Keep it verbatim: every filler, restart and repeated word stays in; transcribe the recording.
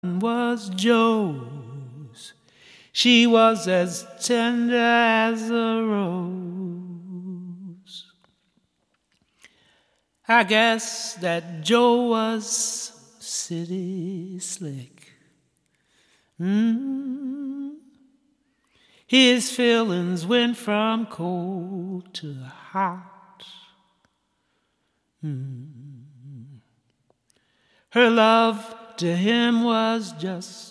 was Joe's. She was as tender as a rose. I guess that Joe was city slick. Mm. His feelings went from cold to hot. Mm. Her love to him was just